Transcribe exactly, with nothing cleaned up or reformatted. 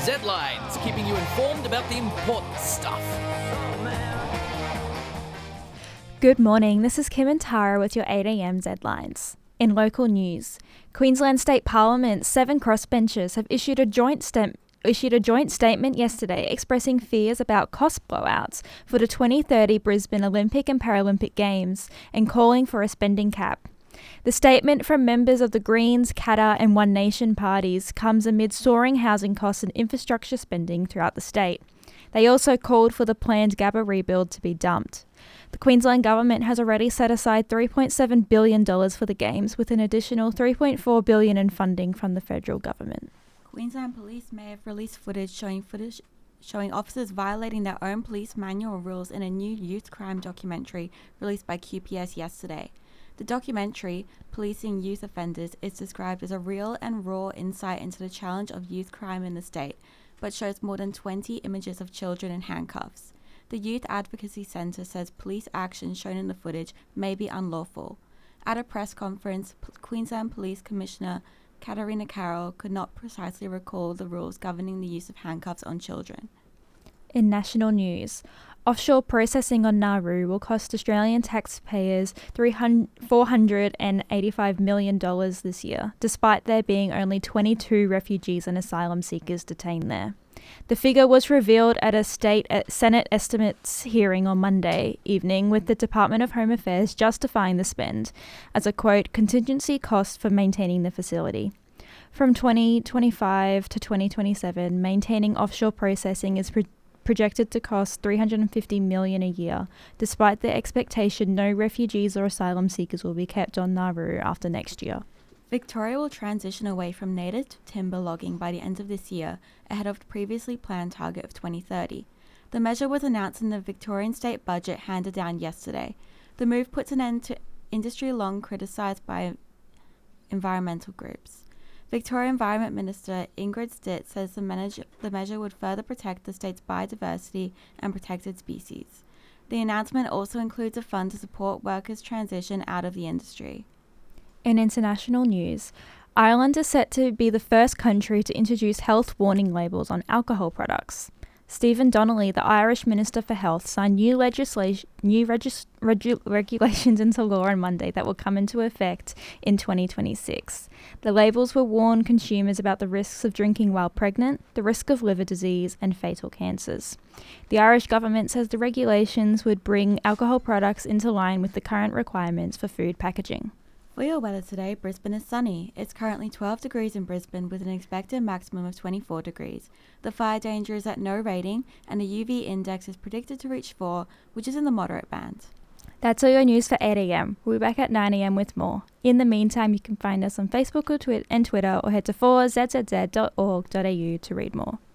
Z-Lines, keeping you informed about the important stuff. Good morning, this is Kim and Tara with your eight a.m. Z-Lines. In local news, Queensland State Parliament's seven crossbenchers have issued a joint stem- issued a joint statement yesterday expressing fears about cost blowouts for the twenty thirty Brisbane Olympic and Paralympic Games and calling for a spending cap. The statement from members of the Greens, Katter and One Nation parties comes amid soaring housing costs and infrastructure spending throughout the state. They also called for the planned Gabba rebuild to be dumped. The Queensland Government has already set aside three point seven billion dollars for the Games, with an additional three point four billion dollars in funding from the federal government. Queensland Police may have released footage showing footage showing officers violating their own police manual rules in a new youth crime documentary released by Q P S yesterday. The documentary, Policing Youth Offenders, is described as a real and raw insight into the challenge of youth crime in the state, but shows more than twenty images of children in handcuffs. The Youth Advocacy Centre says police action shown in the footage may be unlawful. At a press conference, P- Queensland Police Commissioner Katarina Carroll could not precisely recall the rules governing the use of handcuffs on children. In national news, offshore processing on Nauru will cost Australian taxpayers four hundred eighty-five million dollars this year, despite there being only twenty-two refugees and asylum seekers detained there. The figure was revealed at a state Senate estimates hearing on Monday evening, with the Department of Home Affairs justifying the spend as a, quote, contingency cost for maintaining the facility. From twenty twenty-five to twenty twenty-seven, maintaining offshore processing is pre- projected to cost three hundred fifty million dollars a year, despite the expectation no refugees or asylum seekers will be kept on Nauru after next year. Victoria will transition away from native timber logging by the end of this year, ahead of the previously planned target of twenty thirty. The measure was announced in the Victorian state budget handed down yesterday. The move puts an end to industry long criticised by environmental groups. Victoria Environment Minister Ingrid Stitt says the, manage- the measure would further protect the state's biodiversity and protected species. The announcement also includes a fund to support workers' transition out of the industry. In international news, Ireland is set to be the first country to introduce health warning labels on alcohol products. Stephen Donnelly, the Irish Minister for Health, signed new legislation, new regis- regu- regulations into law on Monday that will come into effect in twenty twenty-six. The labels will warn consumers about the risks of drinking while pregnant, the risk of liver disease, and fatal cancers. The Irish government says the regulations would bring alcohol products into line with the current requirements for food packaging. For your weather today, Brisbane is sunny. It's currently twelve degrees in Brisbane with an expected maximum of twenty-four degrees. The fire danger is at no rating and the U V index is predicted to reach four, which is in the moderate band. That's all your news for eight a.m. We'll be back at nine a.m. with more. In the meantime, you can find us on Facebook or twi- and Twitter, or head to four z z z dot org dot a u to read more.